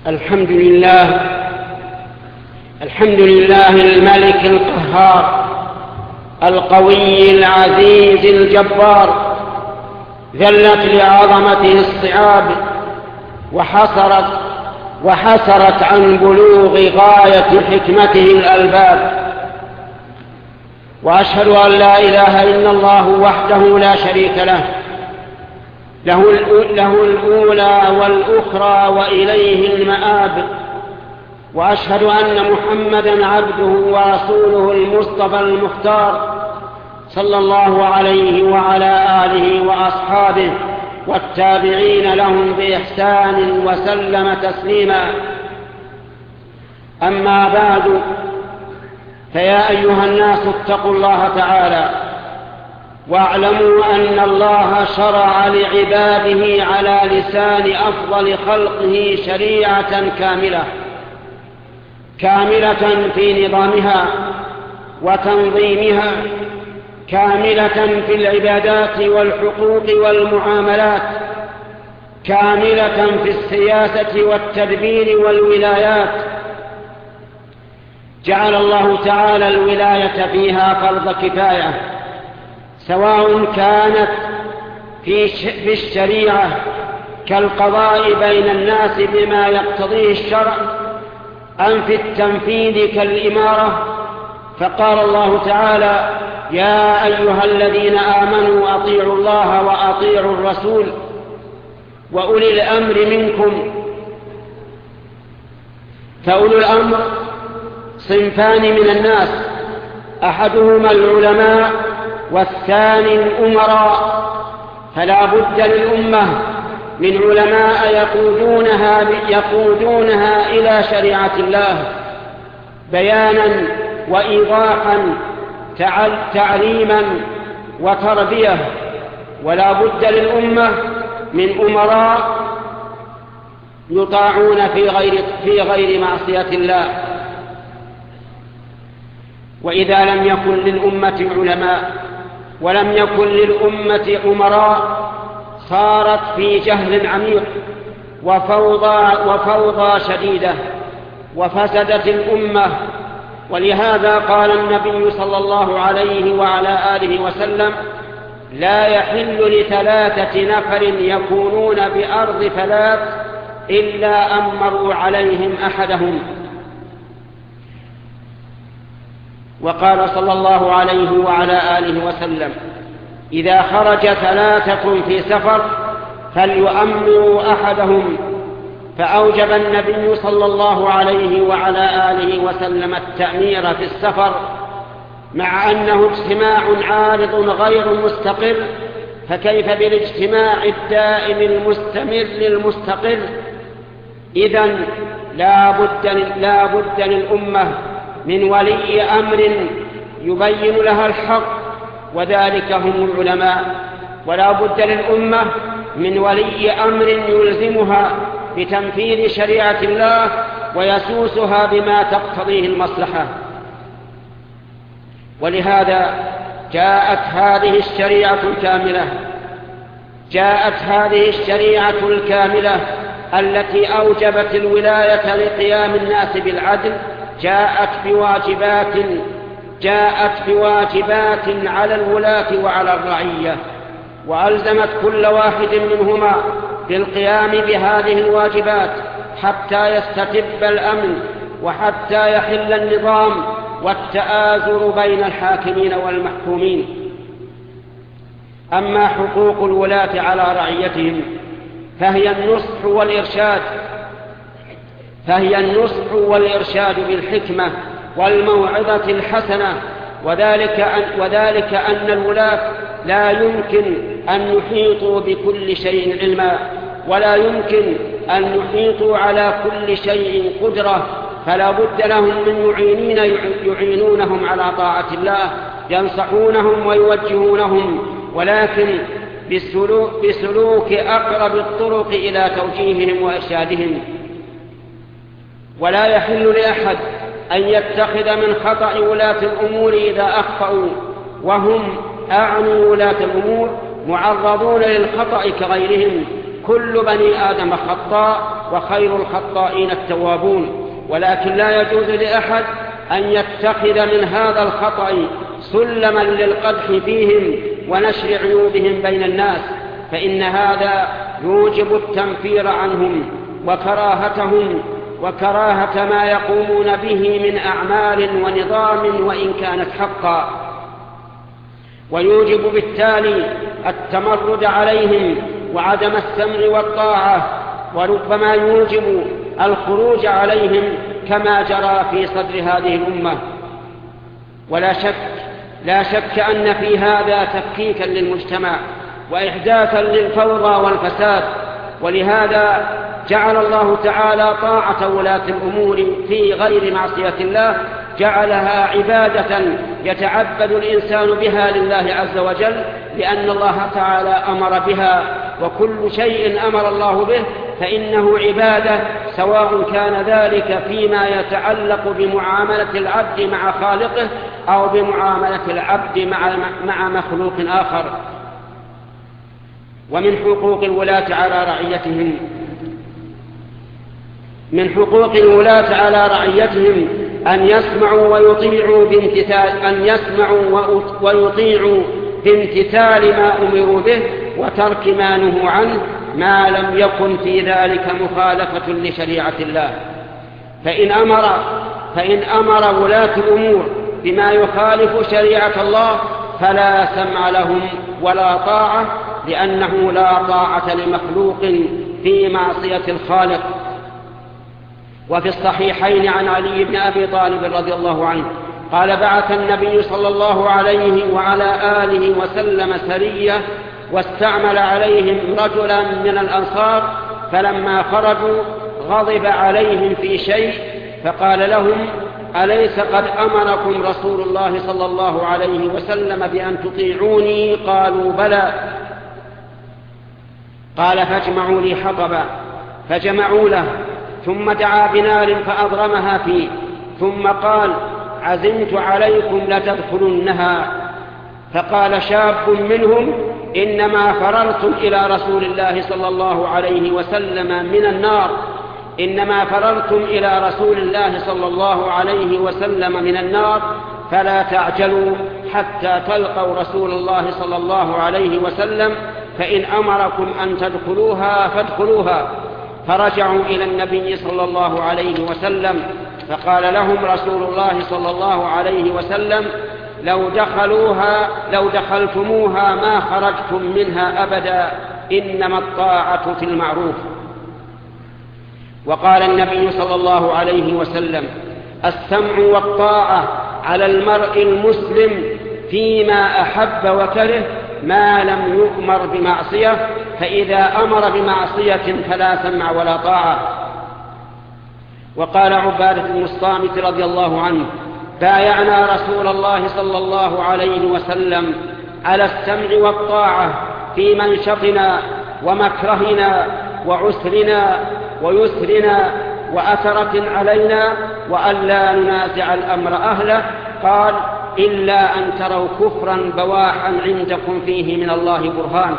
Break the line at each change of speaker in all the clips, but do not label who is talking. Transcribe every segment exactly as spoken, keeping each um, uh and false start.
الحمد لله الحمد لله الملك القهار القوي العزيز الجبار، ذلت لعظمته الصعاب وحصرت وحسرت عن بلوغ غاية حكمته الألباب. وأشهد أن لا إله إلا الله وحده لا شريك له، له الأولى والأخرى وإليه المآب. وأشهد أن محمدًا عبده ورسوله المصطفى المختار، صلى الله عليه وعلى آله وأصحابه والتابعين لهم بإحسان وسلم تسليما. أما بعد، فيا أيها الناس اتقوا الله تعالى واعلموا أن الله شرع لعباده على لسان أفضل خلقه شريعة كاملة كاملة في نظامها وتنظيمها، كاملة في العبادات والحقوق والمعاملات، كاملة في السياسة والتدبير والولايات. جعل الله تعالى الولاية فيها فرض كفاية، سواء كانت في الشريعة كالقضاء بين الناس بما يقتضيه الشرع، أم في التنفيذ كالإمارة. فقال الله تعالى: يا أيها الذين آمنوا أطيعوا الله وأطيعوا الرسول وأولي الأمر منكم. فأولو الأمر صنفان من الناس، أحدهما العلماء والثاني الأمراء. فلا بد للأمة من علماء يقودونها, يقودونها إلى شريعة الله بيانا وإيضاحا، تعليما وتربية. ولا بد للأمة من أمراء يطاعون في غير, في غير معصية الله. وإذا لم يكن للأمة علماء ولم يكن للأمة أمراء، صارت في جهل عميق وفوضى, وفوضى شديدة، وفسدت الأمة. ولهذا قال النبي صلى الله عليه وعلى آله وسلم: لا يحل لثلاثة نفر يكونون بأرض ثلاث إلا أمروا عليهم أحدهم. وقال صلى الله عليه وعلى آله وسلم: إذا خرج ثلاثة في سفر فليؤمروا أحدهم. فأوجب النبي صلى الله عليه وعلى آله وسلم التأمير في السفر، مع أنه اجتماع عارض غير مستقر، فكيف بالاجتماع الدائم المستمر للمستقر؟ إذن لا بد, لا بد للأمة من ولي أمر يبين لها الحق، وذلك هم العلماء. ولا بد للأمة من ولي أمر يلزمها بتنفيذ شريعة الله ويسوسها بما تقتضيه المصلحة. ولهذا جاءت هذه الشريعة الكاملة جاءت هذه الشريعة الكاملة التي أوجبت الولاية لقيام الناس بالعدل، جاءت بواجبات جاءت بواجبات على الولاة وعلى الرعية، وألزمت كل واحد منهما بالقيام بهذه الواجبات حتى يستتب الأمن، وحتى يحل النظام والتآزر بين الحاكمين والمحكومين. أما حقوق الولاة على رعيتهم فهي النصح والإرشاد فهي النصح والإرشاد بالحكمة والموعظة الحسنة، وذلك أن, وذلك أن الولاة لا يمكن أن يحيطوا بكل شيء علما، ولا يمكن أن يحيطوا على كل شيء قدرة، فلا بد لهم من معينين يعينونهم على طاعة الله، ينصحونهم ويوجهونهم، ولكن بسلوك, بسلوك أقرب الطرق إلى توجيههم وإرشادهم. ولا يحل لأحد أن يتخذ من خطأ ولاة الأمور إذا أخطأوا، وهم أعني ولاة الأمور معرضون للخطأ كغيرهم، كل بني آدم خطاء وخير الخطائين التوابون، ولكن لا يجوز لأحد أن يتخذ من هذا الخطأ سلما للقدح فيهم ونشر عيوبهم بين الناس، فإن هذا يوجب التنفير عنهم وكراهتهم وكراهة ما يقومون به من أعمال ونظام وإن كانت حقا، ويوجب بالتالي التمرد عليهم وعدم السمع والطاعة، وربما يوجب الخروج عليهم كما جرى في صدر هذه الأمة. ولا شك لا شك أن في هذا تفكيكا للمجتمع وإحداثا للفوضى والفساد، ولهذا جعل الله تعالى طاعة ولاة الأمور في غير معصية الله جعلها عبادة يتعبد الإنسان بها لله عز وجل، لأن الله تعالى أمر بها، وكل شيء أمر الله به فإنه عبادة، سواء كان ذلك فيما يتعلق بمعاملة العبد مع خالقه أو بمعاملة العبد مع, مع مخلوق آخر. ومن حقوق الولاة على رعيتهم من حقوق الولاة على رعيتهم أن يسمعوا ويطيعوا بامتثال أن يسمعوا ويطيعوا بامتثال ما أمروا به وترك ما نهوا عنه، ما لم يكن في ذلك مخالفة لشريعة الله. فإن أمر فإن أمر ولاة الأمور بما يخالف شريعة الله فلا سمع لهم ولا طاعة، لأنه لا طاعة لمخلوق في معصية الخالق. وفي الصحيحين عن علي بن أبي طالب رضي الله عنه قال: بعث النبي صلى الله عليه وعلى آله وسلم سرية واستعمل عليهم رجلا من الأنصار، فلما خرجوا غضب عليهم في شيء فقال لهم: أليس قد أمركم رسول الله صلى الله عليه وسلم بأن تطيعوني؟ قالوا: بلى. قال: فاجمعوا لي حطبا، فجمعوا له، ثم دعا بنار فأضرمها فيه، ثم قال: عزمت عليكم لتدخلنها. فقال شاب منهم: إنما فررتم إلى رسول الله صلى الله عليه وسلم من النار إنما فررتم إلى رسول الله صلى الله عليه وسلم من النار، فلا تعجلوا حتى تلقوا رسول الله صلى الله عليه وسلم، فإن أمركم أن تدخلوها فادخلوها. فرجعوا إلى النبي صلى الله عليه وسلم فقال لهم رسول الله صلى الله عليه وسلم: لو دخلوها لو دخلتموها ما خرجتم منها أبدا، إنما الطاعة في المعروف. وقال النبي صلى الله عليه وسلم: السمع والطاعة على المرء المسلم فيما أحب وكره ما لم يؤمر بمعصية، فإذا أمر بمعصية فلا سمع ولا طاعة. وقال عبادة بن الصامت رضي الله عنه: بايعنا رسول الله صلى الله عليه وسلم على السمع والطاعة في منشطنا ومكرهنا وعسرنا ويسرنا وأثرة علينا، وأن لا ننازع الأمر أهله. قال: إلا أن تروا كفرا بواحا عندكم فيه من الله برهان.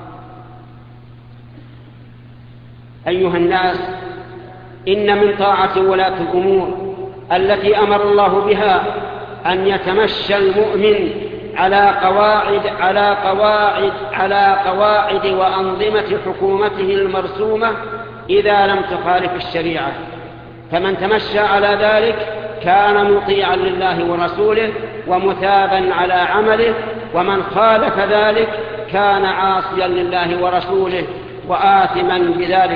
أيها الناس، إن من طاعة ولاة الأمور التي أمر الله بها أن يتمشى المؤمن على قواعد على قواعد على قواعد وأنظمة حكومته المرسومة إذا لم تخالف الشريعة، فمن تمشى على ذلك كان مطيعا لله ورسوله ومثابا على عمله، ومن خالف ذلك كان عاصيا لله ورسوله وآثما بذلك.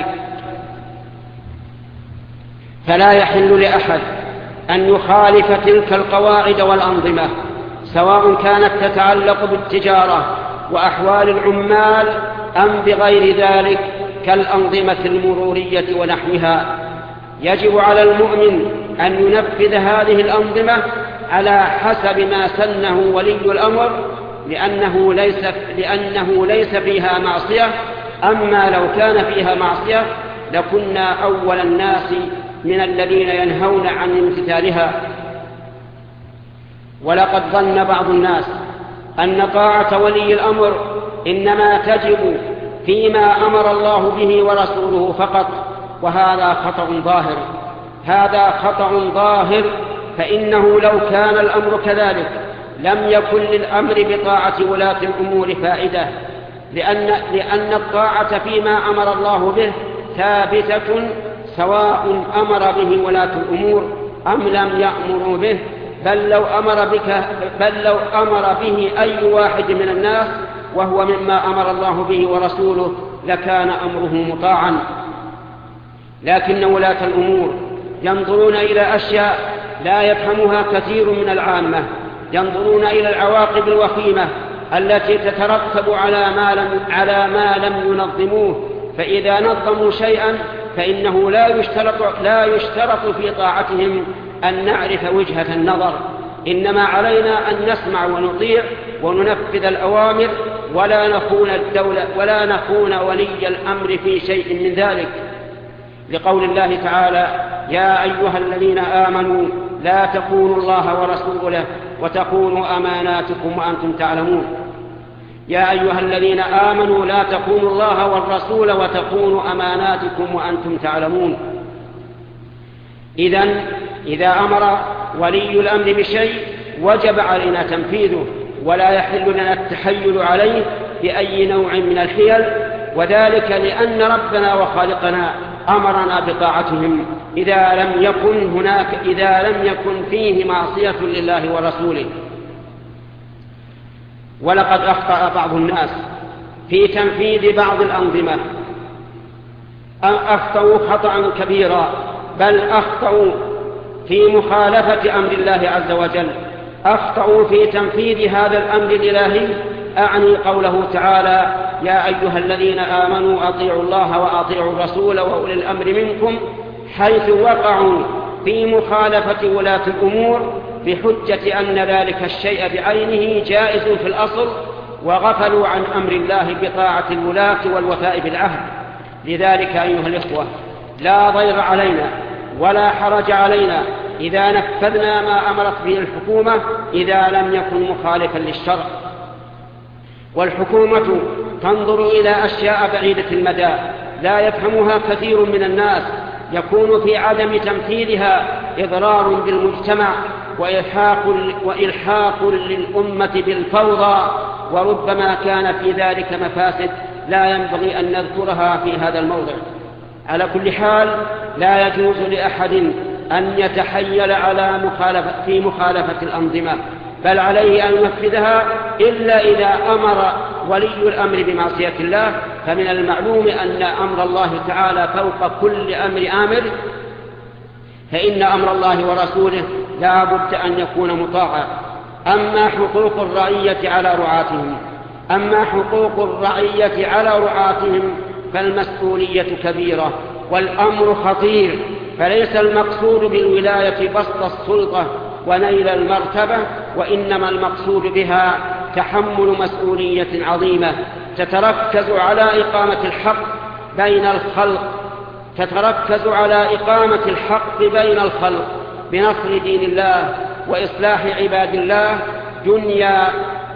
فلا يحل لأحد أن يخالف تلك القواعد والأنظمة، سواء كانت تتعلق بالتجارة وأحوال العمال أم بغير ذلك كالأنظمة المرورية ونحوها. يجب على المؤمن أن ينفذ هذه الأنظمة على حسب ما سنه ولي الأمر، لأنه ليس, لأنه ليس فيها معصية. أما لو كان فيها معصية لكنا أول الناس من الذين ينهون عن امتثالها. ولقد ظن بعض الناس أن طاعة ولي الأمر إنما تجب فيما أمر الله به ورسوله فقط، وهذا خطأ ظاهر. هذا خطأ ظاهر، فإنه لو كان الأمر كذلك لم يكن للأمر بطاعة ولاة الأمور فائدة، لأن, لأن الطاعة فيما أمر الله به ثابتة سواء أمر به ولاة الأمور أم لم يأمروا به، بل لو أمر, بك بل لو أمر به أي واحد من الناس وهو مما أمر الله به ورسوله لكان أمره مطاعا. لكن ولاة الأمور ينظرون إلى أشياء لا يفهمها كثير من العامة، ينظرون إلى العواقب الوخيمة التي تترتب على ما لم, على ما لم ينظموه، فإذا نظموا شيئا فإنه لا يشترط, لا يشترط في طاعتهم أن نعرف وجهة النظر، إنما علينا أن نسمع ونطيع وننفذ الأوامر ولا نخون الدولة ولا نخون ولي الأمر في شيء من ذلك، لقول الله تعالى: يا أيها الذين آمنوا لا تخونوا الله ورسوله وتخونوا أماناتكم وأنتم تعلمون. يا أيها الذين آمنوا لا تخونوا الله والرسول وتخونوا أماناتكم وأنتم تعلمون. إذن إذا أمر ولي الأمر بشيء وجب علينا تنفيذه، ولا يحل لنا التحيل عليه بأي نوع من الحيل، وذلك لأن ربنا وخالقنا أمرنا بطاعتهم إذا لم يكن هناك إذا لم يكن فيه معصية لله ورسوله. ولقد أخطأ بعض الناس في تنفيذ بعض الأنظمة، أخطأوا خطأ كبيرا، بل أخطأوا في مخالفة أمر الله عز وجل، أخطأوا في تنفيذ هذا الأمر الإلهي، أعني قوله تعالى: يا أيها الذين آمنوا أطيعوا الله وأطيعوا الرسول وأولي الأمر منكم، حيث وقعوا في مخالفة ولاة الأمور بحجة أن ذلك الشيء بعينه جائز في الأصل، وغفلوا عن أمر الله بطاعة الولاة والوفاء بالعهد. لذلك أيها الإخوة، لا ضير علينا ولا حرج علينا إذا نفذنا ما أمرت به الحكومة إذا لم يكن مخالفا للشرع. والحكومة تنظر إلى أشياء بعيدة المدى لا يفهمها كثير من الناس، يكون في عدم تنفيذها إضرار بالمجتمع وإلحاق, وإلحاق للأمة بالفوضى، وربما كان في ذلك مفاسد لا ينبغي أن نذكرها في هذا الموضع. على كل حال، لا يجوز لأحد أن يتحيل على مخالفة في مخالفة الأنظمة، بل عليه أن ينفذها إلا إذا أمر ولي الأمر بمعصية الله، فمن المعلوم أن أمر الله تعالى فوق كل أمر آمر، فإن أمر الله ورسوله لا بد أن يكون مطاعا. أما حقوق الرعية على رعاتهم أما حقوق الرعية على رعاتهم فالمسؤولية كبيرة والأمر خطير، فليس المقصود بالولاية بسط السلطة ونيل المرتبة، وإنما المقصود بها تحمل مسؤولية عظيمة تتركز على إقامة الحق بين الخلق تتركز على إقامة الحق بين الخلق بنصر دين الله وإصلاح عباد الله دنيا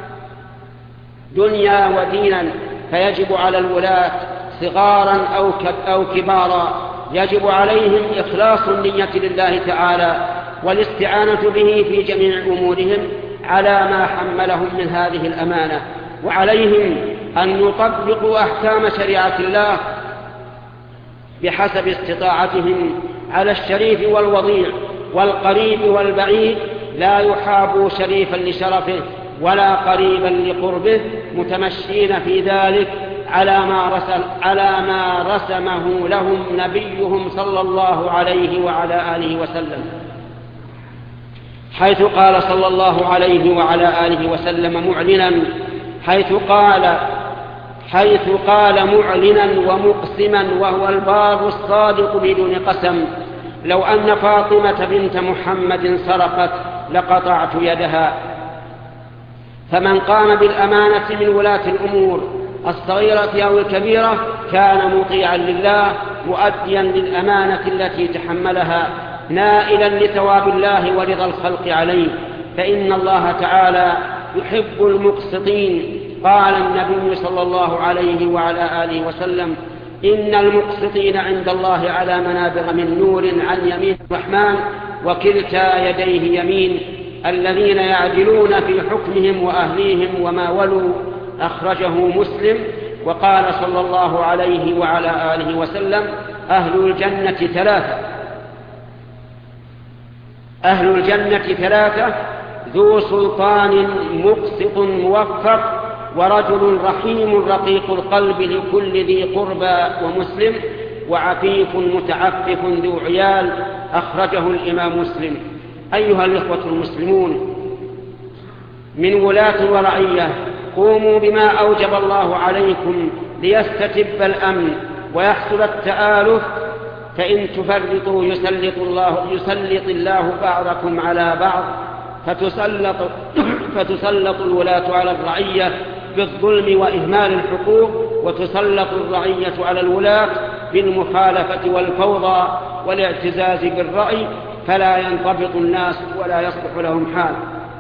دنيا ودينا. فيجب على الولاة صغارا أو كبارا، يجب عليهم إخلاص النية لله تعالى والاستعانة به في جميع أمورهم على ما حملهم من هذه الأمانة، وعليهم أن يطبقوا أحكام شريعة الله بحسب استطاعتهم على الشريف والوضيع والقريب والبعيد، لا يحابوا شريفا لشرفه ولا قريبا لقربه، متمشين في ذلك على ما رسم, على ما رسمه لهم نبيهم صلى الله عليه وعلى آله وسلم، حيث قال صلى الله عليه وعلى آله وسلم معلنا حيث قال حيث قال معلنا ومقسما وهو البار الصادق بدون قسم: لو أن فاطمة بنت محمد سرقت لقطعت يدها. فمن قام بالأمانة من ولاة الأمور الصغيرة أو الكبيرة كان مطيعا لله مؤديا للأمانة التي تحملها، نائلا لثواب الله ورضا الخلق عليه، فإن الله تعالى يحب المقسطين قال النبي صلى الله عليه وعلى آله وسلم: إن المقسطين عند الله على منابر من نور عن يمين الرحمن وكلتا يديه يمين، الذين يعدلون في حكمهم وأهليهم وما ولوا. أخرجه مسلم. وقال صلى الله عليه وعلى آله وسلم: أهل الجنة ثلاثة أهل الجنة ثلاثة ذو سلطان مقسط موفق، ورجل رحيم رقيق القلب لكل ذي قربى ومسلم، وعفيف متعفف ذو عيال. أخرجه الإمام مسلم. أيها الإخوة المسلمون، من ولاة ورعية، قوموا بما أوجب الله عليكم ليستتب الأمن ويحصل التآلف، فإن تفرطوا يسلط الله, يسلط الله بعضكم على بعض، فتسلط, فتسلط الولاة على الرعية بالظلم وإهمال الحقوق، وتسلط الرعية على الولاة بالمخالفة والفوضى والاعتزاز بالرأي، فلا ينضبط الناس ولا يصلح لهم حال.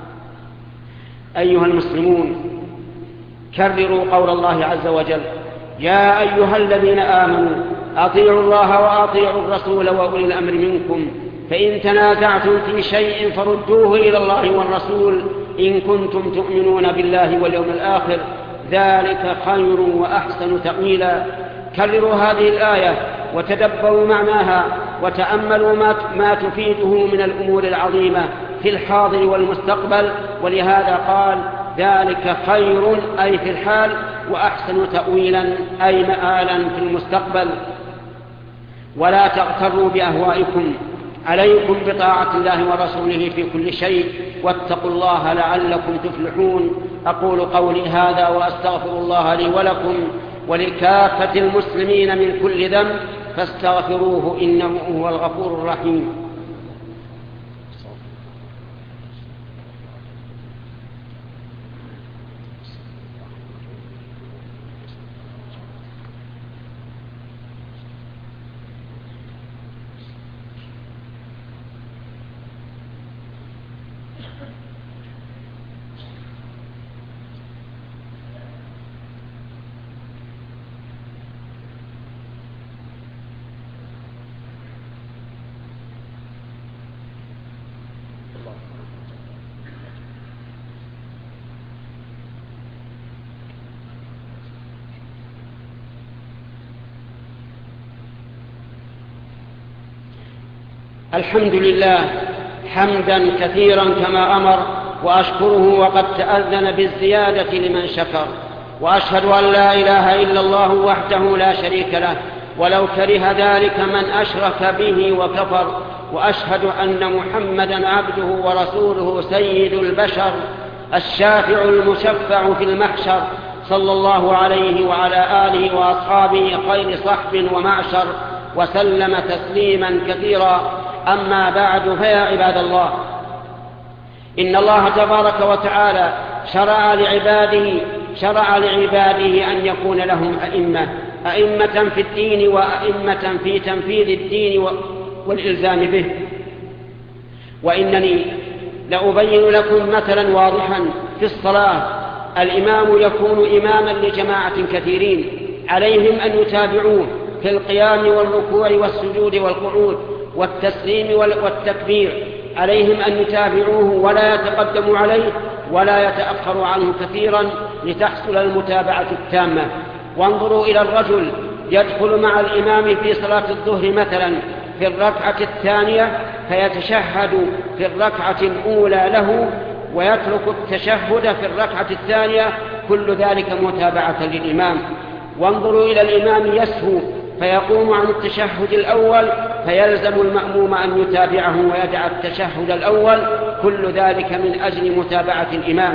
أيها المسلمون، كرروا قول الله عز وجل: يا أيها الذين آمنوا أطيعوا الله وأطيعوا الرسول وأولي الأمر منكم، فإن تنازعتم في شيء فردوه إلى الله والرسول إن كنتم تؤمنون بالله واليوم الآخر، ذلك خير وأحسن تأويلا. كرروا هذه الآية وتدبروا معناها وتأملوا ما تفيده من الأمور العظيمة في الحاضر والمستقبل، ولهذا قال: ذلك خير أي في الحال، وأحسن تأويلا أي مآلا في المستقبل. ولا تغتروا بأهوائكم، عليكم بطاعة الله ورسوله في كل شيء، واتقوا الله لعلكم تفلحون. أقول قولي هذا وأستغفر الله لي ولكم ولكافة المسلمين من كل ذنب، فاستغفروه إنه هو الغفور الرحيم. الحمد لله حمدا كثيرا كما أمر، وأشكره وقد تأذن بالزيادة لمن شكر، وأشهد أن لا إله إلا الله وحده لا شريك له، ولو كره ذلك من أشرك به وكفر، وأشهد أن محمدا عبده ورسوله سيد البشر الشافع المشفع في المحشر، صلى الله عليه وعلى آله وأصحابه خير صحب ومعشر، وسلم تسليما كثيرا. أما بعد، فيا عباد الله، إن الله تبارك وتعالى شرع لعباده شرع لعباده أن يكون لهم أئمة أئمة في الدين وأئمة في تنفيذ الدين والإلزام به. وإنني لأبين لكم مثلا واضحا في الصلاة. الإمام يكون إماما لجماعة كثيرين، عليهم أن يتابعوه في القيام والركوع والسجود والقعود والتسليم والتكبير، عليهم أن يتابعوه ولا يتقدموا عليه ولا يتأخروا عنه كثيرا لتحصل المتابعة التامة. وانظروا إلى الرجل يدخل مع الإمام في صلاة الظهر مثلا في الركعة الثانية فيتشهد في الركعة الأولى له ويترك التشهد في الركعة الثانية، كل ذلك متابعة للإمام. وانظروا إلى الإمام يسهو فيقوم عن التشهد الأول فيلزم المأموم أن يتابعه ويدع التشهد الأول، كل ذلك من أجل متابعة الإمام.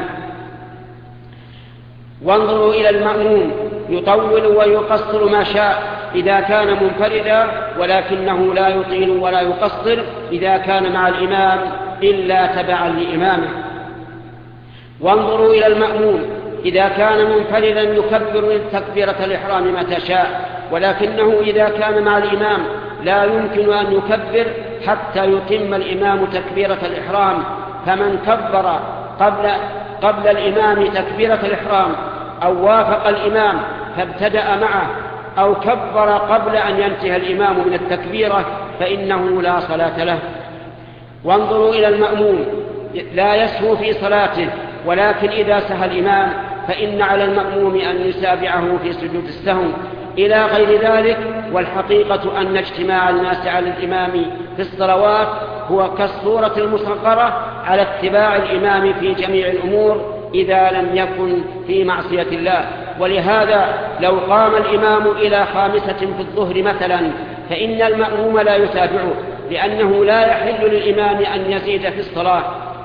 وانظروا إلى المأموم يطول ويقصر ما شاء إذا كان منفردا، ولكنه لا يطيل ولا يقصر إذا كان مع الإمام إلا تبعا لإمامه. وانظروا إلى المأموم إذا كان منفردا يكبر تكبيرة الإحرام متى شاء، ولكنه إذا كان مع الإمام لا يمكن أن يكبر حتى يتم الإمام تكبيرة الإحرام. فمن كبر قبل, قبل الإمام تكبيرة الإحرام أو وافق الإمام فابتدأ معه أو كبر قبل أن ينتهي الإمام من التكبيرة فإنه لا صلاة له. وانظروا إلى المأموم، لا يسهو في صلاته، ولكن إذا سهى الإمام فإن على المأموم أن يتابعه في سجود السهو إلى غير ذلك. والحقيقة أن اجتماع الناس على الإمام في الصلوات هو كالصورة المصغرة على اتباع الإمام في جميع الأمور إذا لم يكن في معصية الله. ولهذا لو قام الإمام إلى خامسة في الظهر مثلا فإن المأموم لا يتابعه، لأنه لا يحل للإمام أن يزيد في الصلاة.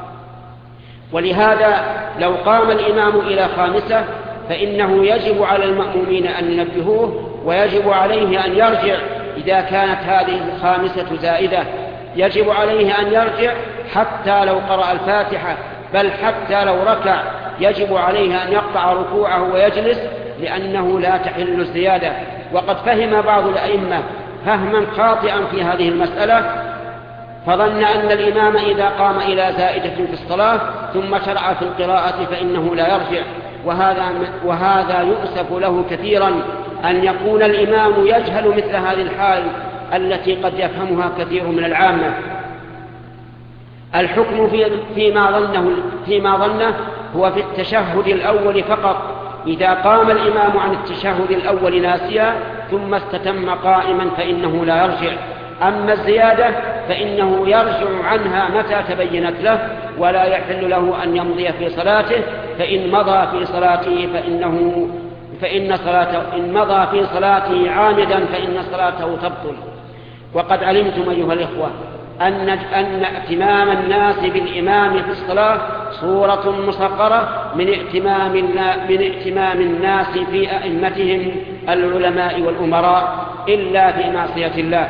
ولهذا لو قام الإمام إلى خامسة فإنه يجب على المأمومين أن ينبهوه، ويجب عليه أن يرجع إذا كانت هذه الخامسة زائدة. يجب عليه أن يرجع حتى لو قرأ الفاتحة، بل حتى لو ركع يجب عليه أن يقطع ركوعه ويجلس، لأنه لا تحل الزيادة. وقد فهم بعض الأئمة فهما خاطئا في هذه المسألة، فظن أن الإمام إذا قام إلى زائدة في الصلاة ثم شرع في القراءة فإنه لا يرجع، وهذا, وهذا يؤسف له كثيرا أن يكون الإمام يجهل مثل هذه الحال التي قد يفهمها كثير من العامة. الحكم في فيما ظنه, فيما ظنه هو في التشهد الأول فقط، إذا قام الإمام عن التشهد الأول ناسيا ثم استتم قائما فإنه لا يرجع. أما الزيادة فإنه يرجع عنها متى تبينت له، ولا يحل له أن يمضي في صلاته، فإن مضى في صلاته فإنه فإن صلاته إن مضى في صلاته عامدا فإن صلاته تبطل. وقد علمتم أيها الإخوة أن أن ائتمام الناس بالإمام في الصلاة صورة مصغرة من ائتمام من ائتمام الناس في أئمتهم العلماء والأمراء إلا في معصية الله.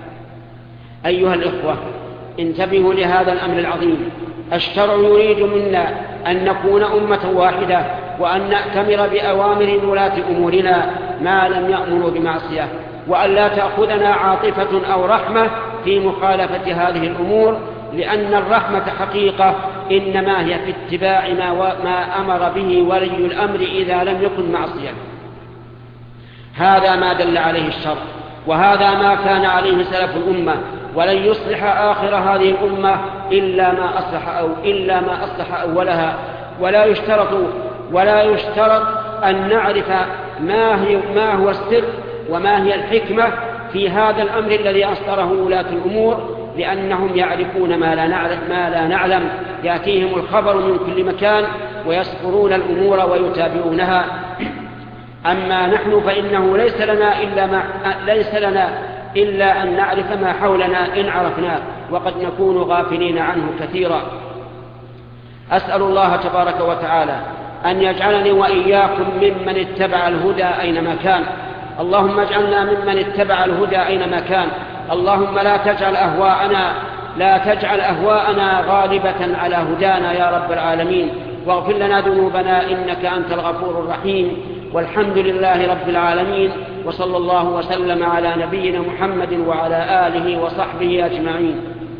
أيها الإخوة انتبهوا لهذا الأمر العظيم. الشرع يريد منا أن نكون أمة واحدة، وأن نأتمر بأوامر ولاة أمورنا ما لم يأمروا بمعصية، وأن لا تأخذنا عاطفة أو رحمة في مخالفة هذه الأمور، لأن الرحمة حقيقة إنما هي في اتباع ما, ما أمر به ولي الأمر إذا لم يكن معصية. هذا ما دل عليه الشرع، وهذا ما كان عليه سلف الأمة، ولن يصلح آخر هذه الأمة إلا ما أصلح أو إلا ما أصلح أولها. ولا يشترط ولا يشترط أن نعرف ما هي ما هو السر وما هي الحكمة في هذا الأمر الذي أصدره ولاة الأمور، لأنهم يعرفون ما لا نعلم ما لا نعلم يأتيهم الخبر من كل مكان ويسطرون الأمور ويتابعونها. أما نحن فإنه ليس لنا إلا ما ليس لنا إلا أن نعرف ما حولنا إن عرفناه، وقد نكون غافلين عنه كثيرا. أسأل الله تبارك وتعالى أن يجعلني وإياكم ممن اتبع الهدى أينما كان. اللهم اجعلنا ممن اتبع الهدى أينما كان. اللهم لا تجعل أهواءنا لا تجعل أهواءنا غالبة على هدانا يا رب العالمين، واغفر لنا ذنوبنا إنك أنت الغفور الرحيم. والحمد لله رب العالمين، وصلى الله وسلم على نبينا محمد وعلى آله وصحبه أجمعين.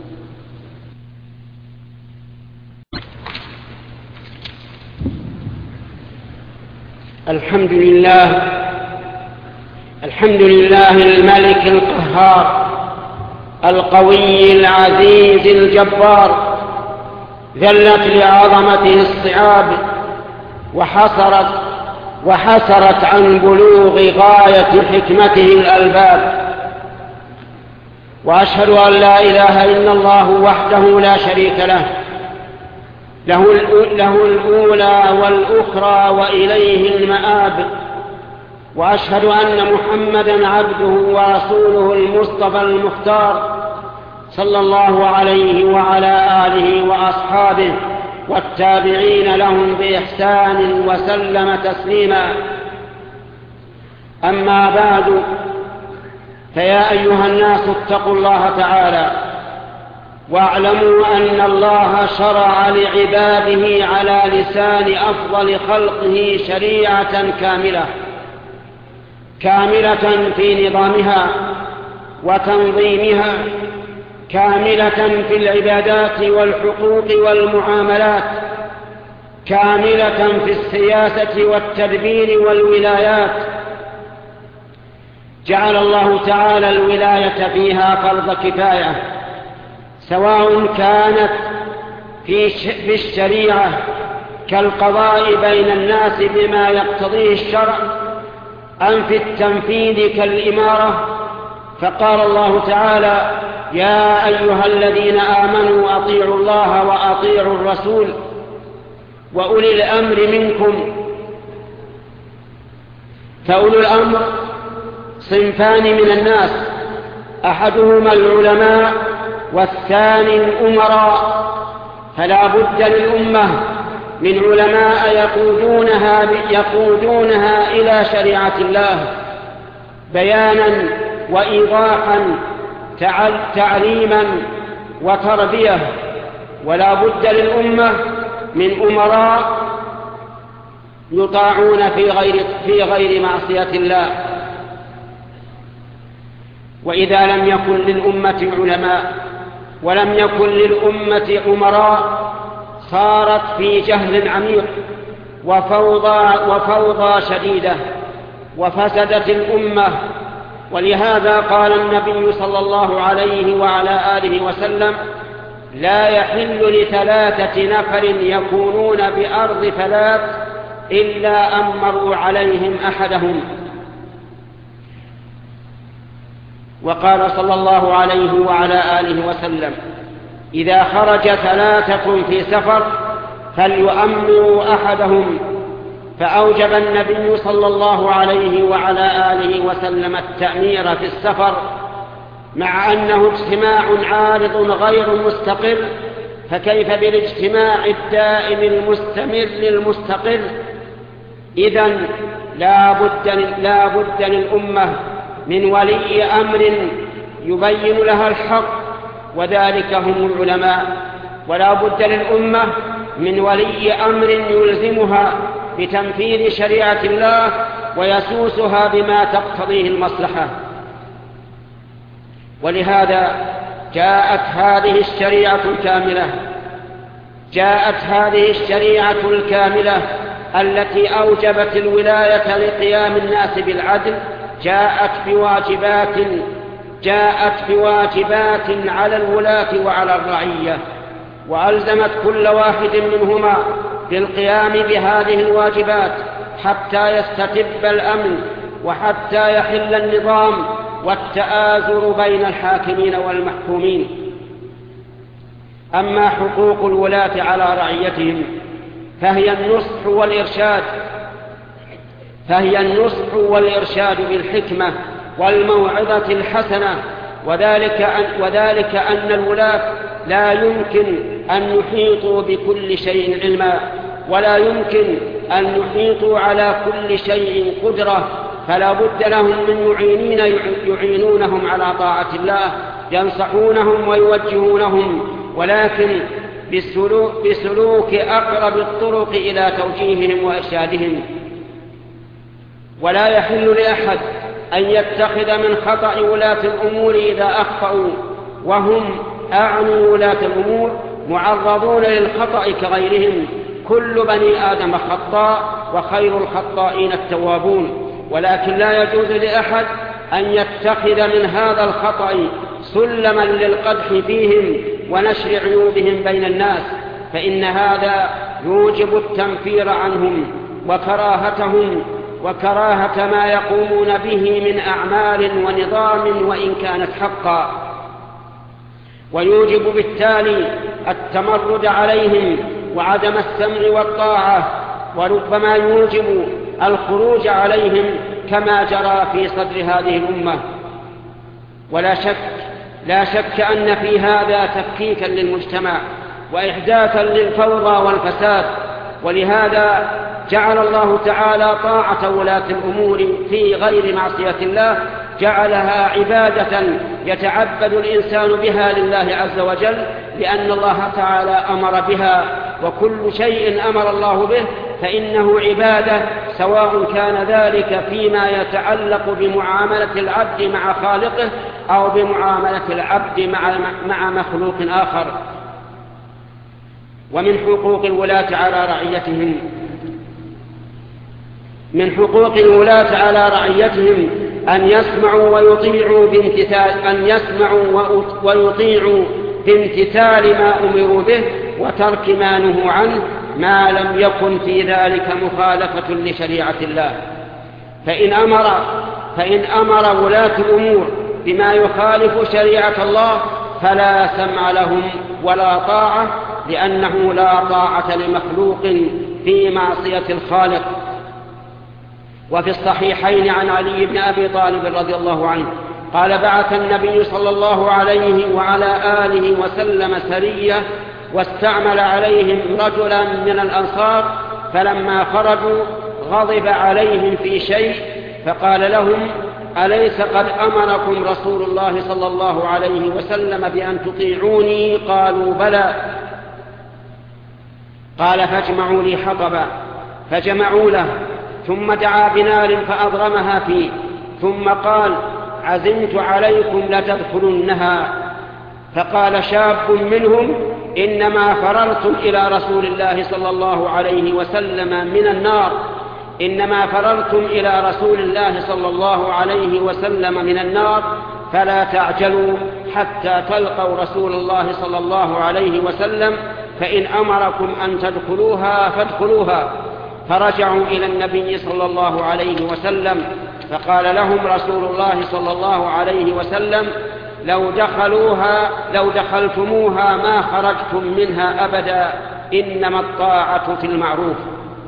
الحمد لله الحمد لله الملك القهار القوي العزيز الجبار، ذلت لعظمته الصعاب وحصرت وحسرت عن بلوغ غاية حكمته الألباب. وأشهد أن لا إله إلا الله وحده لا شريك له، له الأولى والأخرى وإليه المآب. وأشهد أن محمدًا عبده ورسوله المصطفى المختار، صلى الله عليه وعلى آله وأصحابه والتابعين لهم بإحسان وسلم تسليما. أما بعد، فيا أيها الناس اتقوا الله تعالى، واعلموا أن الله شرع لعباده على لسان أفضل خلقه شريعة كاملة كاملة في نظامها وتنظيمها، كاملة في العبادات والحقوق والمعاملات، كاملة في السياسة والتدبير والولايات. جعل الله تعالى الولاية فيها فرض كفاية، سواء كانت في الشريعة كالقضاء بين الناس بما يقتضيه الشرع، أم في التنفيذ كالإمارة. فقال الله تعالى: يا أيها الذين آمنوا أطيعوا الله وأطيعوا الرسول وأولي الأمر منكم. فأولو الأمر صنفان من الناس، أحدهما العلماء والثاني الأمراء. فلا بد للأمة من علماء يقودونها, يقودونها إلى شريعة الله بيانا وإيضاحا، تعليما وتربية. ولا بد للأمة من أمراء يطاعون في غير, في غير معصية الله. وإذا لم يكن للأمة علماء ولم يكن للأمة أمراء صارت في جهل عميق وفوضى, وفوضى شديدة، وفسدت الأمة. ولهذا قال النبي صلى الله عليه وعلى آله وسلم: لا يحل لثلاثة نفر يكونون بأرض ثلاث إلا أمروا عليهم أحدهم. وقال صلى الله عليه وعلى آله وسلم: إذا خرج ثلاثة في سفر فليؤمروا أحدهم. فأوجب النبي صلى الله عليه وعلى آله وسلم التأمير في السفر، مع أنه اجتماع عارض غير مستقر، فكيف بالاجتماع الدائم المستمر المستقر؟ إذن لا بد, لا بد للأمة من ولي أمر يبين لها الحق، وذلك هم العلماء. ولا بد للأمة من ولي أمر يلزمها بتنفيذ شريعة الله ويسوسها بما تقتضيه المصلحة. ولهذا جاءت هذه الشريعة الكاملة جاءت هذه الشريعة الكاملة التي أوجبت الولاية لقيام الناس بالعدل، جاءت بواجبات جاءت بواجبات على الولاة وعلى الرعية، وألزمت كل واحد منهما بالقيام بهذه الواجبات حتى يستتب الأمن، وحتى يحل النظام والتآزر بين الحاكمين والمحكومين. أما حقوق الولاة على رعيتهم فهي النصح والإرشاد فهي النصح والإرشاد بالحكمة والموعظة الحسنة، وذلك أن, وذلك أن الولاة لا يمكن أن يحيطوا بكل شيء علما، ولا يمكن أن يحيطوا على كل شيء قدرة، فلا بد لهم من معينين يعينونهم على طاعة الله، ينصحونهم ويوجهونهم، ولكن بسلوك, بسلوك أقرب الطرق إلى توجيههم وإرشادهم. ولا يحل لأحد أن يتخذ من خطأ ولاة الأمور إذا أخطأوا، وهم أعني ولاة الأمور معرضون للخطأ كغيرهم. كل بني آدم خطاء، وخير الخطائين التوابون. ولكن لا يجوز لأحد أن يتخذ من هذا الخطأ سلما للقدح فيهم ونشر عيوبهم بين الناس، فإن هذا يوجب التنفير عنهم وكراهتهم وكراهة ما يقومون به من أعمال ونظام وإن كانت حقا، ويوجب بالتالي التمرد عليهم وعدم السمع والطاعة، وربما يوجب الخروج عليهم كما جرى في صدر هذه الأمة. ولا شك لا شك أن في هذا تفكيكا للمجتمع وإحداثا للفوضى والفساد. ولهذا جعل الله تعالى طاعة ولاة الأمور في غير معصية الله جعلها عبادة يتعبد الإنسان بها لله عز وجل، لأن الله تعالى أمر بها، وكل شيء أمر الله به فإنه عبادة، سواء كان ذلك فيما يتعلق بمعاملة العبد مع خالقه أو بمعاملة العبد مع, مع مخلوق آخر. ومن حقوق الولاة على رعيتهم من حقوق الولاة على رعيتهم أن يسمعوا ويطيعوا بامتثال أن يسمعوا ويطيعوا بامتثال ما أمروا به وترك ما نهوا عنه ما لم يكن في ذلك مخالفة لشريعة الله. فإن أمر فإن أمر ولاة الأمور بما يخالف شريعة الله فلا سمع لهم ولا طاعة، لأنه لا طاعة لمخلوق في معصية الخالق. وفي الصحيحين عن علي بن أبي طالب رضي الله عنه قال: بعث النبي صلى الله عليه وعلى آله وسلم سرية واستعمل عليهم رجلا من الأنصار، فلما خرجوا غضب عليهم في شيء فقال لهم: أليس قد أمركم رسول الله صلى الله عليه وسلم بأن تطيعوني؟ قالوا: بلى. قال: فاجمعوا لي حطبا، فجمعوا له، ثم دعا بنار فأضرمها فيه، ثم قال: عزمت عليكم لتدخلنها. فقال شاب منهم: إنما فررتم إلى رسول الله صلى الله عليه وسلم من النار إنما فررتم إلى رسول الله صلى الله عليه وسلم من النار، فلا تعجلوا حتى تلقوا رسول الله صلى الله عليه وسلم، فإن أمركم أن تدخلوها فادخلوها. فرجعوا إلى النبي صلى الله عليه وسلم فقال لهم رسول الله صلى الله عليه وسلم: لو دخلوها لو دخلتموها ما خرجتم منها أبدا، إنما الطاعة في المعروف.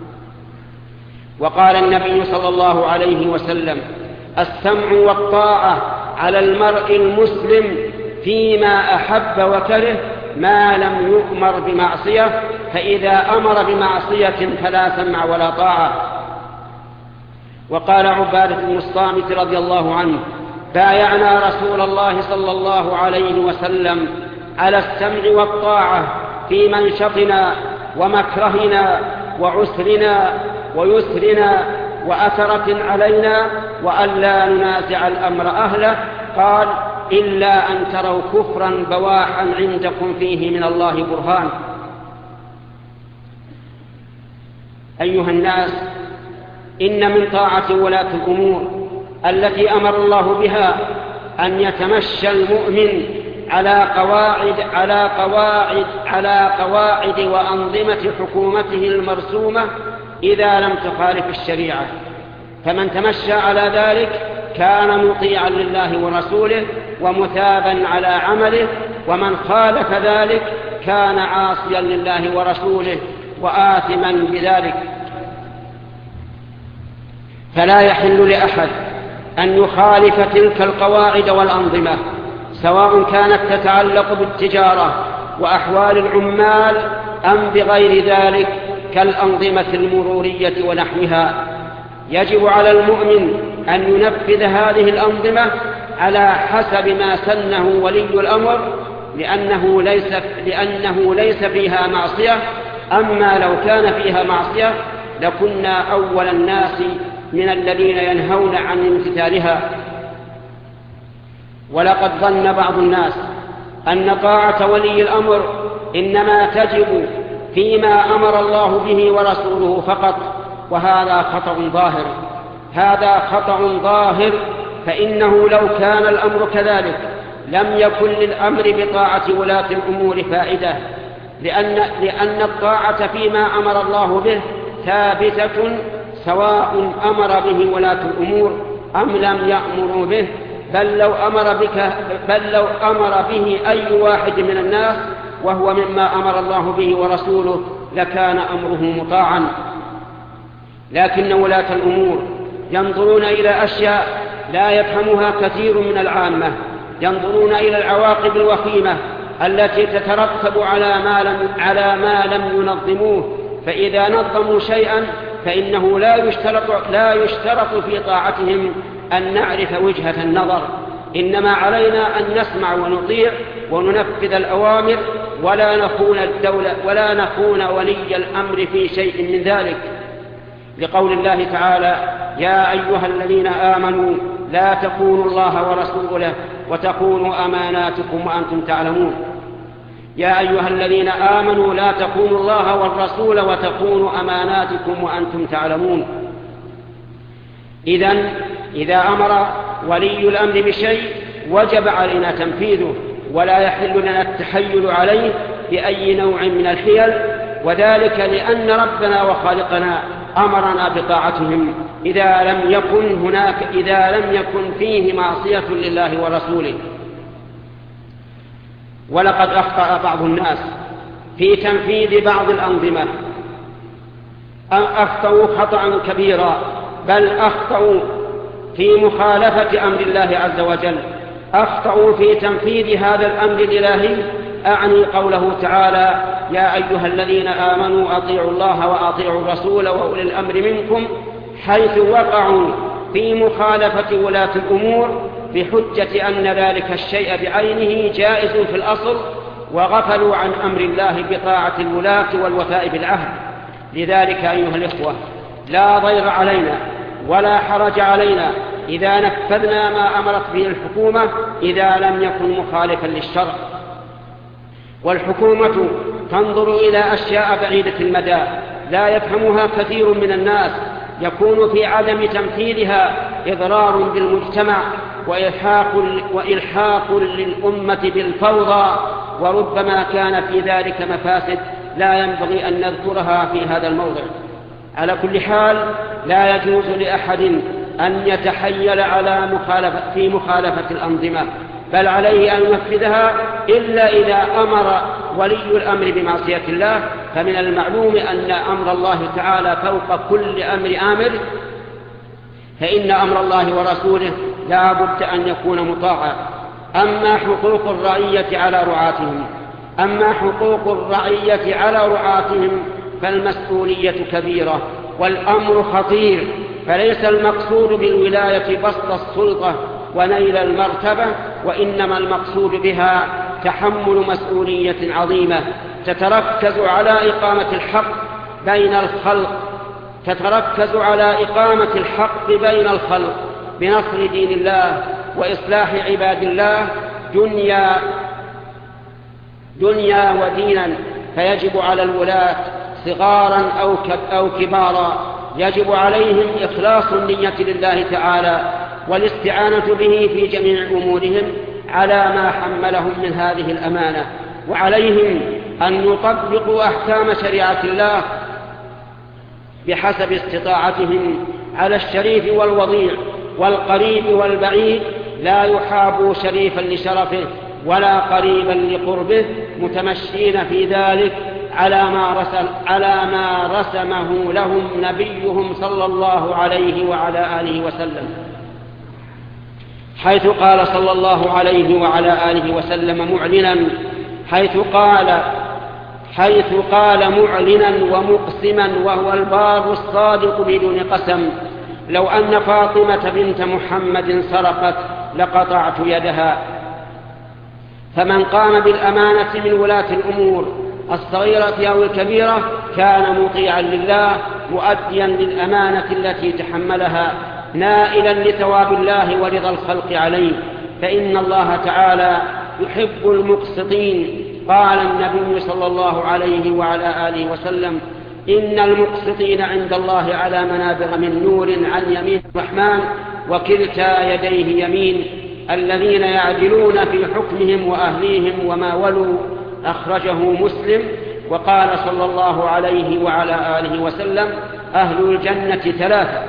وقال النبي صلى الله عليه وسلم: السمع والطاعة على المرء المسلم فيما أحب وكره ما لم يؤمر بمعصية، فإذا أمر بمعصية فلا سمع ولا طاعة. وقال عبادة بن الصامت رضي الله عنه: بايعنا رسول الله صلى الله عليه وسلم على السمع والطاعة في منشطنا ومكرهنا وعسرنا ويسرنا وأثرة علينا، وأن لا ننازع الأمر أهله. قال: إلا أن تروا كفرا بواحا عندكم فيه من الله برهان. أيها الناس، إن من طاعة ولاة الأمور التي أمر الله بها أن يتمشى المؤمن على قواعد على قواعد على قواعد وأنظمة حكومته المرسومة إذا لم تخالف الشريعة، فمن تمشى على ذلك كان مطيعا لله ورسوله ومثابا على عمله، ومن خالف ذلك كان عاصيا لله ورسوله وآثما بذلك. فلا يحل لأحد أن يخالف تلك القواعد والأنظمة، سواء كانت تتعلق بالتجارة وأحوال العمال أم بغير ذلك كالأنظمة المرورية ونحوها. يجب على المؤمن أن ينفذ هذه الأنظمة على حسب ما سنه ولي الأمر، لأنه ليس, لأنه ليس فيها معصية. أما لو كان فيها معصية لكنا أول الناس من الذين ينهون عن امتثالها. ولقد ظن بعض الناس أن طاعة ولي الأمر إنما تجب فيما أمر الله به ورسوله فقط، وهذا خطأ ظاهر هذا خطأ ظاهر فإنه لو كان الأمر كذلك لم يكن للأمر بطاعة ولاة الأمور فائدة، لأن, لأن الطاعة فيما أمر الله به ثابتة سواء أمر به ولاة الأمور أم لم يأمروا به، بل لو أمر, بك بل لو أمر به أي واحد من الناس وهو مما أمر الله به ورسوله لكان أمره مطاعا. لكن ولاة الأمور ينظرون إلى أشياء لا يفهمها كثير من العامة، ينظرون إلى العواقب الوخيمة التي تترتب على ما لم, على ما لم ينظموه، فإذا نظموا شيئا فإنه لا يشترط, لا يشترط في طاعتهم أن نعرف وجهة النظر، إنما علينا أن نسمع ونطيع وننفذ الأوامر ولا نخون الدولة ولا نخون ولي الأمر في شيء من ذلك، لقول الله تعالى: يا أيها الذين آمنوا لا تخونوا الله ورسوله وتخونوا أماناتكم وأنتم تعلمون. يا أيها الذين آمنوا لا تخونوا الله والرسول وتخونوا أماناتكم وأنتم تعلمون. إذن إذا أمر ولي الأمر بشيء وجب علينا تنفيذه، ولا يحل لنا التحيل عليه بأي نوع من الحيل، وذلك لأن ربنا وخالقنا أمرنا بطاعتهم إذا لم يكن هناك إذا لم يكن فيه معصية لله ورسوله. ولقد أخطأ بعض الناس في تنفيذ بعض الأنظمة، أخطأوا خطأ كبيرا، بل أخطأوا في مخالفة أمر الله عز وجل، أخطأوا في تنفيذ هذا الأمر الإلهي. أعني قوله تعالى: يا أيها الذين آمنوا أطيعوا الله وأطيعوا الرسول وأولي الأمر منكم، حيث وقعوا في مخالفة ولاة الأمور بحجة أن ذلك الشيء بعينه جائز في الأصل، وغفلوا عن أمر الله بطاعة الولاة والوفاء بالعهد. لذلك أيها الإخوة، لا ضير علينا ولا حرج علينا إذا نفذنا ما أمرت به الحكومة إذا لم يكن مخالفا للشرع. والحكومة تنظر إلى أشياء بعيدة المدى لا يفهمها كثير من الناس، يكون في عدم تنفيذها إضرار بالمجتمع وإلحاق, وإلحاق للأمة بالفوضى، وربما كان في ذلك مفاسد لا ينبغي أن نذكرها في هذا الموضع. على كل حال، لا يجوز لأحد أن يتحيل على مخالفة في مخالفة الأنظمة، بل عليه أن ينفذها إلا إذا أمر ولي الأمر بمعصية الله. فمن المعلوم أن أمر الله تعالى فوق كل أمر آمر، فإن أمر الله ورسوله لا بد أن يكون مطاعا. أما حقوق الرعية على رعاتهم أما حقوق الرعية على رعاتهم فالمسؤولية كبيرة والأمر خطير، فليس المقصود بالولاية بسط السلطة ونيل المرتبة، وإنما المقصود بها تحمل مسؤولية عظيمة تتركز على إقامة الحق بين الخلق تتركز على إقامة الحق بين الخلق بنصر دين الله وإصلاح عباد الله دنيا دنيا ودينا. فيجب على الولاة صغارا أو كبارا، يجب عليهم إخلاص النية لله تعالى والاستعانة به في جميع أمورهم على ما حملهم من هذه الأمانة، وعليهم أن يطبقوا أحكام شريعة الله بحسب استطاعتهم على الشريف والوضيع والقريب والبعيد، لا يحابوا شريفا لشرفه ولا قريبا لقربه، متمشين في ذلك على ما رسم, على ما رسمه لهم نبيهم صلى الله عليه وعلى آله وسلم، حيث قال صلى الله عليه وعلى آله وسلم معلنا حيث قال حيث قال معلنا ومقسما وهو البار الصادق بدون قسم: لو أن فاطمة بنت محمد سرقت لقطعت يدها. فمن قام بالأمانة من ولاة الأمور الصغيرة أو الكبيرة كان مطيعا لله مؤديا للأمانة التي تحملها، نائلا لثواب الله ورضا الخلق عليه، فإن الله تعالى يحب المقسطين. قال النبي صلى الله عليه وعلى آله وسلم: إن المقسطين عند الله على منابر من نور عن يمين الرحمن وكلتا يديه يمين، الذين يعدلون في حكمهم وأهليهم وما ولوا. أخرجه مسلم. وقال صلى الله عليه وعلى آله وسلم: أهل الجنة ثلاثة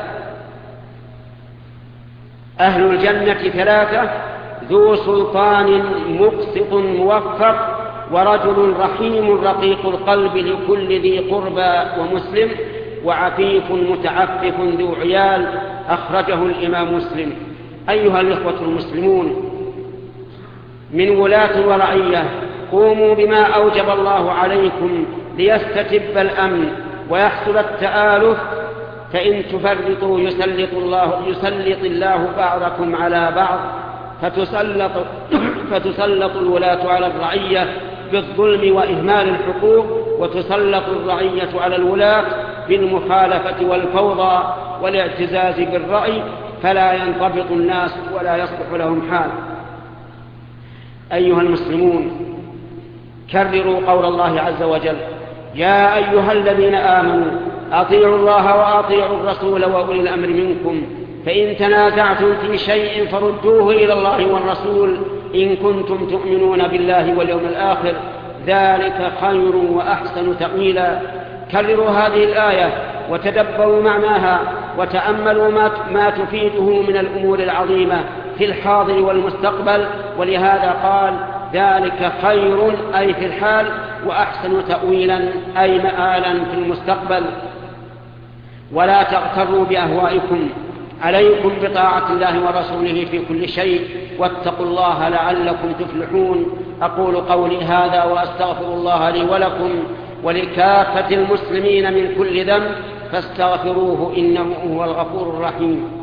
أهل الجنة ثلاثة ذو سلطان مقسط موفق، ورجل رحيم رقيق القلب لكل ذي قربى ومسلم، وعفيف متعفف ذو عيال. أخرجه الإمام مسلم. أيها الإخوة المسلمون، من ولاة ورعية، قوموا بما أوجب الله عليكم ليستتب الأمن ويحصل التآلف، فإن تفرطوا يسلط الله, يسلط الله بعضكم على بعض، فتسلط, فتسلط الولاة على الرعية بالظلم وإهمال الحقوق، وتسلط الرعية على الولاة بالمخالفة والفوضى والاعتزاز بالرأي، فلا ينضبط الناس ولا يصلح لهم حال. أيها المسلمون، كرروا قول الله عز وجل: يا أيها الذين آمنوا أطيعوا الله وأطيعوا الرسول وأولي الأمر منكم فإن تنازعتم في شيء فردوه إلى الله والرسول إن كنتم تؤمنون بالله واليوم الآخر ذلك خير وأحسن تأويلا. كرروا هذه الآية وتدبروا معناها وتأملوا ما تفيده من الأمور العظيمة في الحاضر والمستقبل، ولهذا قال: ذلك خير أي في الحال، وأحسن تأويلا أي مآلا في المستقبل. ولا تغتروا بأهوائكم، عليكم بطاعة الله ورسوله في كل شيء، واتقوا الله لعلكم تفلحون. أقول قولي هذا وأستغفر الله لي ولكم ولكافة المسلمين من كل ذنب فاستغفروه إنه هو الغفور الرحيم.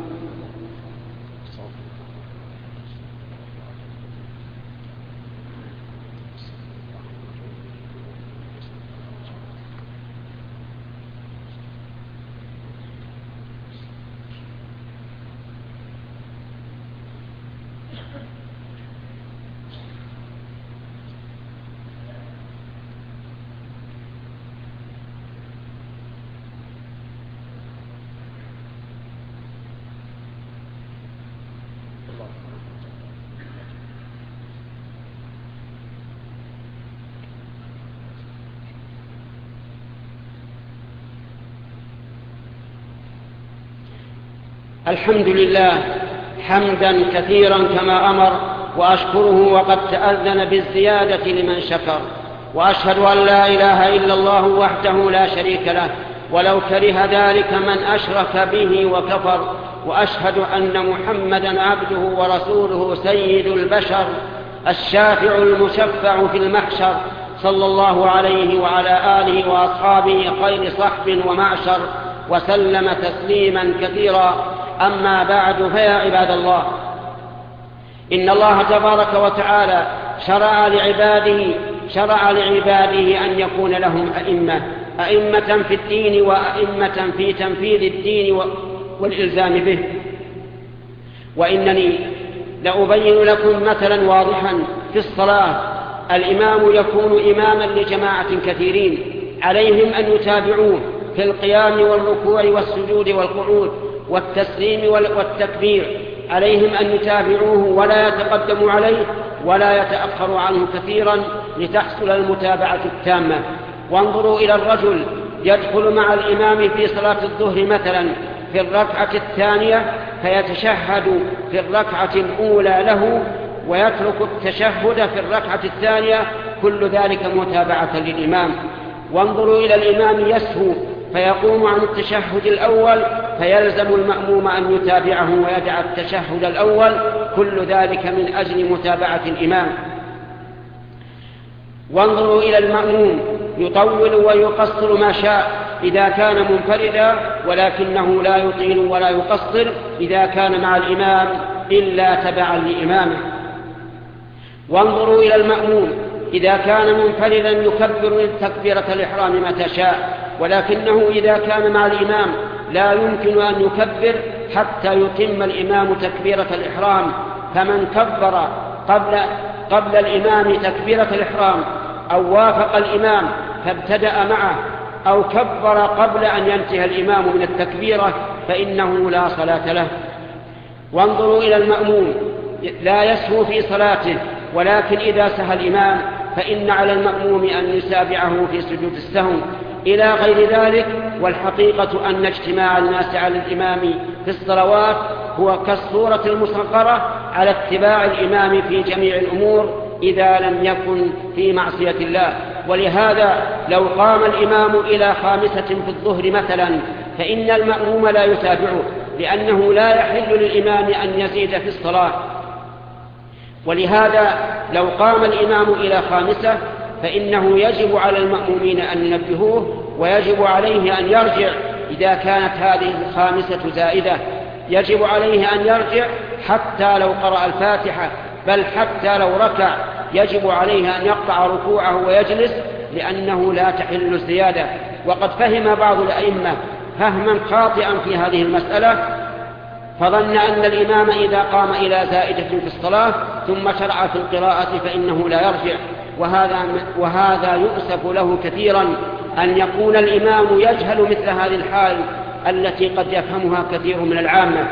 الحمد لله حمدا كثيرا كما أمر، وأشكره وقد تأذن بالزيادة لمن شكر، وأشهد أن لا إله إلا الله وحده لا شريك له ولو كره ذلك من أشرك به وكفر، وأشهد أن محمدا عبده ورسوله سيد البشر الشافع المشفع في المحشر، صلى الله عليه وعلى آله وأصحابه خير صحب ومعشر، وسلم تسليما كثيرا. أما بعد، فيا عباد الله، إن الله تبارك وتعالى شرع لعباده شرع لعباده أن يكون لهم أئمة أئمة في الدين وأئمة في تنفيذ الدين والإلزام به. وإنني لأبين لكم مثلا واضحا في الصلاة. الإمام يكون إماما لجماعة كثيرين، عليهم أن يتابعوه في القيام والركوع والسجود والقعود والتسليم والتكبير، عليهم أن يتابعوه ولا يتقدموا عليه ولا يتأخروا عنه كثيرا لتحصل المتابعة التامة. وانظروا إلى الرجل يدخل مع الإمام في صلاة الظهر مثلا في الركعة الثانية فيتشهد في الركعة الأولى له ويترك التشهد في الركعة الثانية، كل ذلك متابعة للإمام. وانظروا إلى الإمام يسهو فيقوم عن التشهد الأول فيلزم المأموم أن يتابعه ويدع التشهد الأول، كل ذلك من أجل متابعة الإمام. وانظروا إلى المأموم يطول ويقصر ما شاء إذا كان منفردا، ولكنه لا يطيل ولا يقصر إذا كان مع الإمام إلا تبعا لإمامه. وانظروا إلى المأموم إذا كان منفردا يكبر تكبيرة الإحرام متى شاء، ولكنه إذا كان مع الإمام لا يمكن أن يكبر حتى يتم الإمام تكبيرة الإحرام. فمن كبر قبل, قبل الإمام تكبيرة الإحرام أو وافق الإمام فابتدأ معه أو كبر قبل أن ينتهي الإمام من التكبيرة فإنه لا صلاة له. وانظروا إلى المأموم لا يسهو في صلاته، ولكن إذا سهى الإمام فإن على المأموم أن يتابعه في سجود السهو إلى غير ذلك. والحقيقة أن اجتماع الناس على الإمام في الصلوات هو كالصورة المصغرة على اتباع الإمام في جميع الأمور إذا لم يكن في معصية الله. ولهذا لو قام الإمام إلى خامسة في الظهر مثلا فإن المأموم لا يتابعه، لأنه لا يحل للإمام أن يزيد في الصلاة. ولهذا لو قام الإمام إلى خامسة فإنه يجب على المأمومين أن ينبهوه، ويجب عليه أن يرجع إذا كانت هذه الخامسة زائدة، يجب عليه أن يرجع حتى لو قرأ الفاتحة، بل حتى لو ركع يجب عليه أن يقطع ركوعه ويجلس، لأنه لا تحل الزيادة. وقد فهم بعض الأئمة فهما خاطئا في هذه المسألة، فظن أن الإمام إذا قام إلى زائدة في الصلاة ثم شرع في القراءة فإنه لا يرجع، وهذا, وهذا يؤسف له كثيرا أن يكون الإمام يجهل مثل هذه الحال التي قد يفهمها كثير من العامة.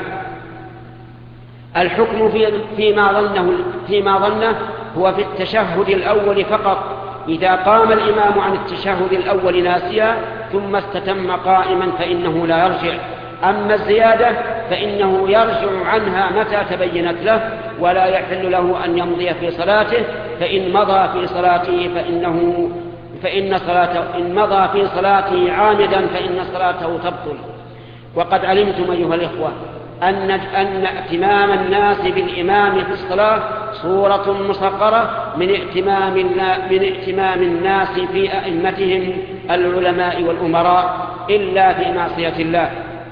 الحكم في فيما ظنه, فيما ظنه هو في التشهد الأول فقط، إذا قام الإمام عن التشهد الأول ناسيا ثم استتم قائما فإنه لا يرجع. أما الزيادة فإنه يرجع عنها متى تبينت له، ولا يحل له أن يمضي في صلاته، فإن مضى في صلاته فإنه فإن صلاته إن مضى في صلاته عامدا فإن صلاته تبطل. وقد علمتم أيها الإخوة أن أن ائتمام الناس بالإمام في الصلاة صورة مصغرة من ائتمام من ائتمام الناس في أئمتهم العلماء والأمراء إلا في معصية الله.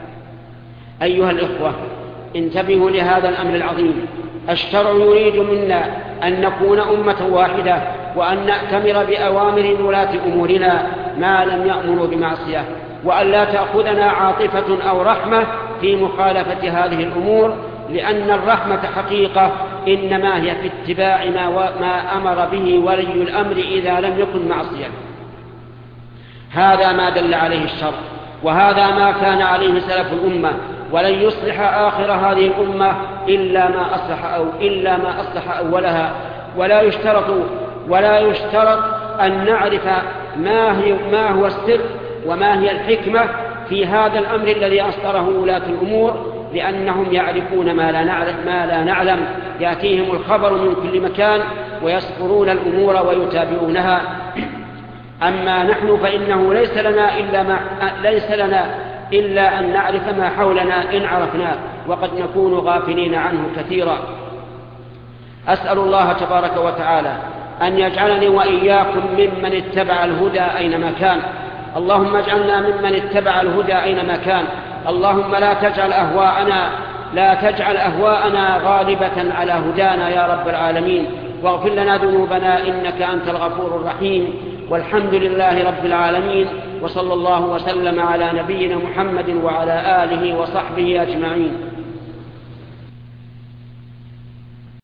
أيها الإخوة، انتبهوا لهذا الأمر العظيم. الشرع يريد منا أن نكون أمة واحدة، وأن نأتمر بأوامر ولاة أمورنا ما لم يأمروا بمعصية، وأن لا تأخذنا عاطفة أو رحمة في مخالفة هذه الأمور، لأن الرحمة حقيقة إنما هي في اتباع ما, ما أمر به ولي الأمر إذا لم يكن معصية. هذا ما دل عليه الشرع، وهذا ما كان عليه سلف الأمة، ولن يصلح آخر هذه الأمة إلا ما أصلح أو إلا ما أصلح أولها. ولا يشترط ولا يشترط أن نعرف ما هي ما هو السر وما هي الحكمة في هذا الأمر الذي أصدره ولاة الأمور، لأنهم يعرفون ما لا نعلم, ما لا نعلم يأتيهم الخبر من كل مكان ويصبرون الأمور ويتابعونها. أما نحن فإنه ليس لنا إلا ما ليس لنا إلا أن نعرف ما حولنا إن عرفناه، وقد نكون غافلين عنه كثيرا. أسأل الله تبارك وتعالى أن يجعلني وإياكم ممن اتبع الهدى أينما كان. اللهم اجعلنا ممن اتبع الهدى أينما كان. اللهم لا تجعل أهواءنا لا تجعل أهواءنا غالبة على هدانا يا رب العالمين، واغفر لنا ذنوبنا إنك أنت الغفور الرحيم. والحمد لله رب العالمين، وصلى الله وسلم على نبينا محمد وعلى آله وصحبه أجمعين.